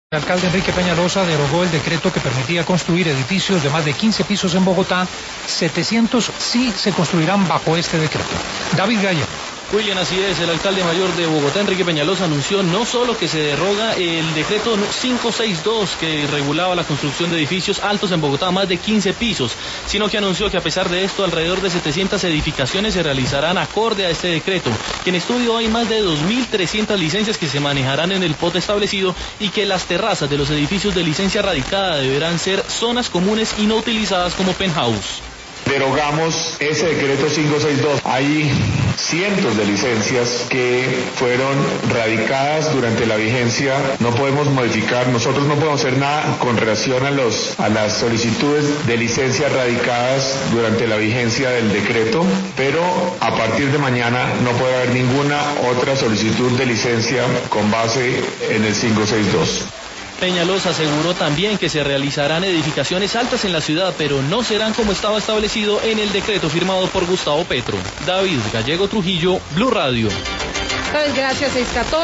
El alcalde Enrique Peñalosa derogó el decreto que permitía construir edificios de más de 15 pisos en Bogotá. 700 sí se construirán bajo este decreto. David Gallego. William, así es, el alcalde mayor de Bogotá, Enrique Peñalosa, anunció no solo que se deroga el decreto 562 que regulaba la construcción de edificios altos en Bogotá, más de 15 pisos, sino que anunció que a pesar de esto, alrededor de 700 edificaciones se realizarán acorde a este decreto, que en estudio hay más de 2.300 licencias que se manejarán en el POT establecido y que las terrazas de los edificios de licencia radicada deberán ser zonas comunes y no utilizadas como penthouse. Derogamos ese decreto 562. Hay cientos de licencias que fueron radicadas durante la vigencia. No podemos modificar, nosotros no podemos hacer nada con relación a las solicitudes de licencias radicadas durante la vigencia del decreto, pero a partir de mañana no puede haber ninguna otra solicitud de licencia con base en el 562. Peñalosa aseguró también que se realizarán edificaciones altas en la ciudad, pero no serán como estaba establecido en el decreto firmado por Gustavo Petro. David Gallego Trujillo, Blue Radio. Gracias, 614.